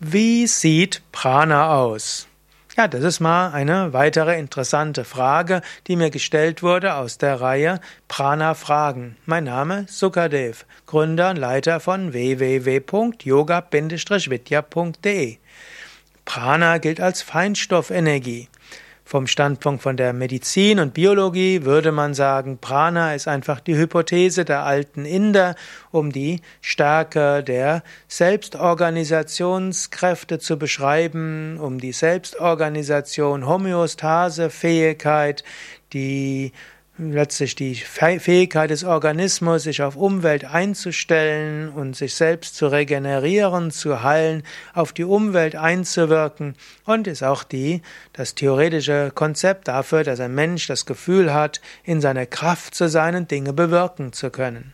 Wie sieht Prana aus? Ja, das ist mal eine weitere interessante Frage, die mir gestellt wurde aus der Reihe Prana Fragen. Mein Name ist Sukadev, Gründer und Leiter von www.yoga-vidya.de. Prana gilt als Feinstoffenergie. Vom Standpunkt von der Medizin und Biologie würde man sagen, Prana ist einfach die Hypothese der alten Inder, um die Stärke der Selbstorganisationskräfte zu beschreiben, um die Selbstorganisation, Homöostase, Fähigkeit, letztlich die Fähigkeit des Organismus, sich auf Umwelt einzustellen und sich selbst zu regenerieren, zu heilen, auf die Umwelt einzuwirken, und ist auch das theoretische Konzept dafür, dass ein Mensch das Gefühl hat, in seiner Kraft zu sein und Dinge bewirken zu können.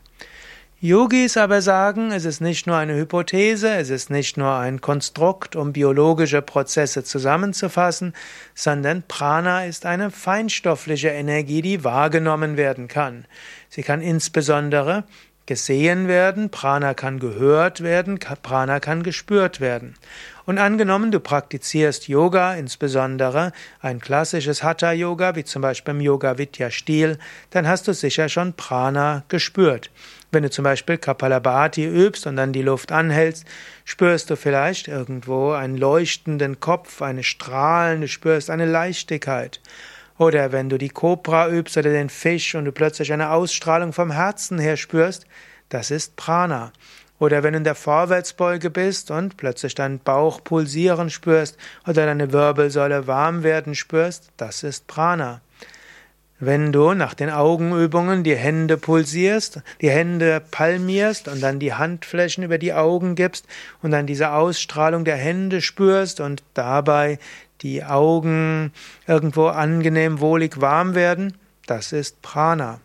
Yogis aber sagen, es ist nicht nur eine Hypothese, es ist nicht nur ein Konstrukt, um biologische Prozesse zusammenzufassen, sondern Prana ist eine feinstoffliche Energie, die wahrgenommen werden kann. Sie kann insbesondere gesehen werden, Prana kann gehört werden, Prana kann gespürt werden. Und angenommen, du praktizierst Yoga, insbesondere ein klassisches Hatha-Yoga, wie zum Beispiel im Yoga-Vidya-Stil, dann hast du sicher schon Prana gespürt. Wenn du zum Beispiel Kapalabhati übst und dann die Luft anhältst, spürst du vielleicht irgendwo einen leuchtenden Kopf, eine Strahlen, du spürst eine Leichtigkeit. Oder wenn du die Kobra übst oder den Fisch und du plötzlich eine Ausstrahlung vom Herzen her spürst, das ist Prana. Oder wenn du in der Vorwärtsbeuge bist und plötzlich deinen Bauch pulsieren spürst oder deine Wirbelsäule warm werden spürst, das ist Prana. Wenn du nach den Augenübungen die Hände pulsierst, die Hände palmierst und dann die Handflächen über die Augen gibst und dann diese Ausstrahlung der Hände spürst und dabei die Augen irgendwo angenehm wohlig warm werden, das ist Prana.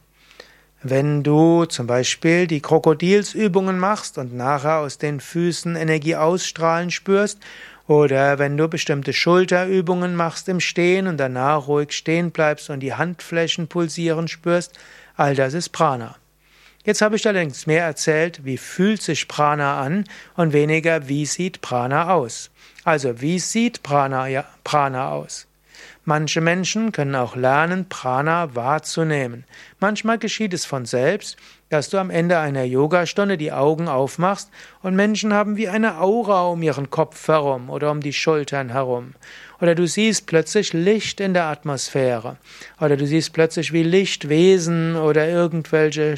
Wenn du zum Beispiel die Krokodilsübungen machst und nachher aus den Füßen Energie ausstrahlen spürst, oder wenn du bestimmte Schulterübungen machst im Stehen und danach ruhig stehen bleibst und die Handflächen pulsieren spürst, all das ist Prana. Jetzt habe ich allerdings mehr erzählt, wie fühlt sich Prana an und weniger, wie sieht Prana aus. Also, wie sieht Prana aus? Manche Menschen können auch lernen, Prana wahrzunehmen. Manchmal geschieht es von selbst, dass du am Ende einer Yogastunde die Augen aufmachst und Menschen haben wie eine Aura um ihren Kopf herum oder um die Schultern herum. Oder du siehst plötzlich Licht in der Atmosphäre. Oder du siehst plötzlich wie Lichtwesen oder irgendwelche,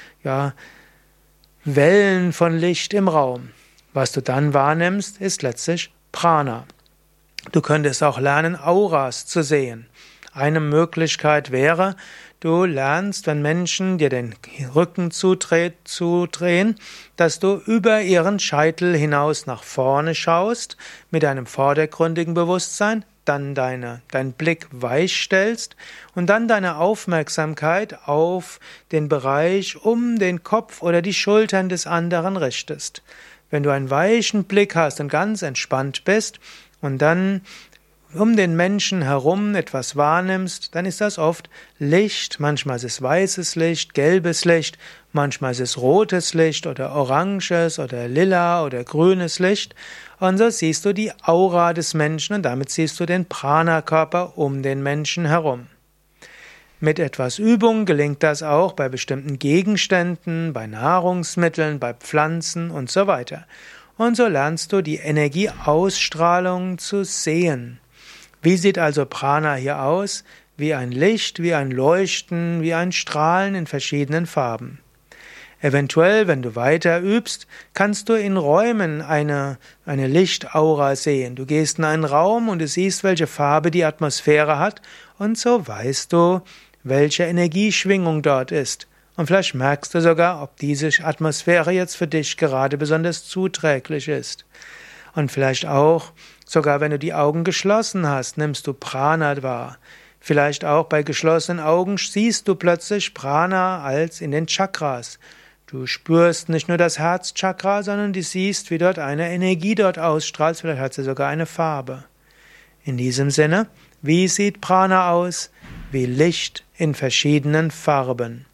Wellen von Licht im Raum. Was du dann wahrnimmst, ist letztlich Prana. Du könntest auch lernen, Auras zu sehen. Eine Möglichkeit wäre, du lernst, wenn Menschen dir den Rücken zudrehen, dass du über ihren Scheitel hinaus nach vorne schaust, mit einem vordergründigen Bewusstsein, dann deinen Blick weich stellst und dann deine Aufmerksamkeit auf den Bereich um den Kopf oder die Schultern des anderen richtest. Wenn du einen weichen Blick hast und ganz entspannt bist, und dann um den Menschen herum etwas wahrnimmst, dann ist das oft Licht, manchmal ist es weißes Licht, gelbes Licht, manchmal ist es rotes Licht oder oranges oder lila oder grünes Licht, und so siehst du die Aura des Menschen und damit siehst du den Prana-Körper um den Menschen herum. Mit etwas Übung gelingt das auch bei bestimmten Gegenständen, bei Nahrungsmitteln, bei Pflanzen und so weiter. Und so lernst du die Energieausstrahlung zu sehen. Wie sieht also Prana hier aus? Wie ein Licht, wie ein Leuchten, wie ein Strahlen in verschiedenen Farben. Eventuell, wenn du weiter übst, kannst du in Räumen eine Lichtaura sehen. Du gehst in einen Raum und du siehst, welche Farbe die Atmosphäre hat, und so weißt du, welche Energieschwingung dort ist. Und vielleicht merkst du sogar, ob diese Atmosphäre jetzt für dich gerade besonders zuträglich ist. Und vielleicht auch, sogar wenn du die Augen geschlossen hast, nimmst du Prana wahr. Vielleicht auch bei geschlossenen Augen siehst du plötzlich Prana als in den Chakras. Du spürst nicht nur das Herzchakra, sondern du siehst, wie dort eine Energie dort ausstrahlt, vielleicht hat sie sogar eine Farbe. In diesem Sinne, wie sieht Prana aus? Wie Licht in verschiedenen Farben.